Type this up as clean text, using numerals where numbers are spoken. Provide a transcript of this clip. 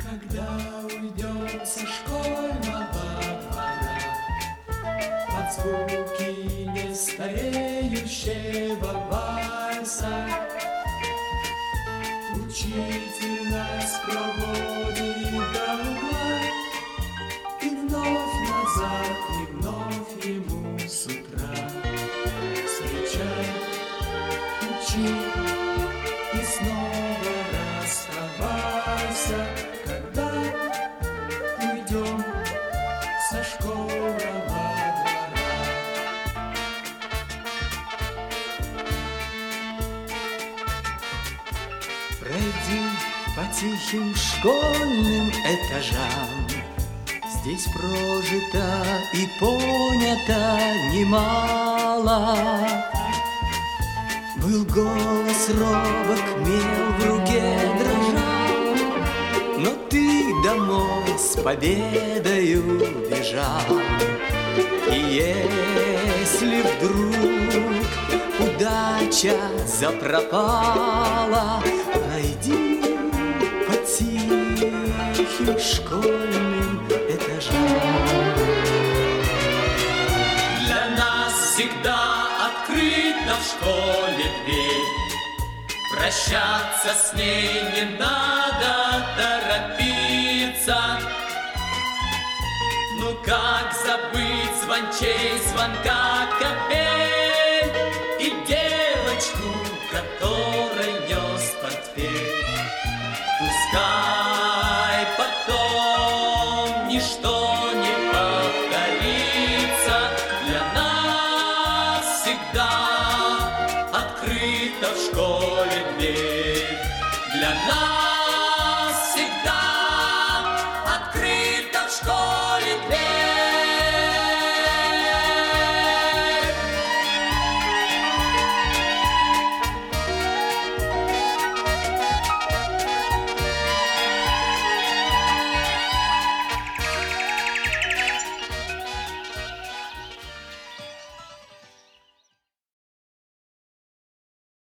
Когда уйдем со школьного двора под звуки нестареющего вальса, учитель нас проводит до угла, и вновь назад, и вновь ему с утра. Встречай, учи, и снова расставайся, когда уйдем со школьного двора. Пройди по тихим школьным этажам, здесь прожито и понято немало. Был голос робок, мел в руке дрожал, но ты домой с победою бежал. И если вдруг удача запропала, пройди по тихим школьным этажам. Для нас всегда открыта в школе дверь, прощаться с ней не надо торопиться. Ну как забыть звончей звонка капель и девочку, которой нес портфель? Пускай потом ничто не повторится, для нас всегда открыта в школе дверь.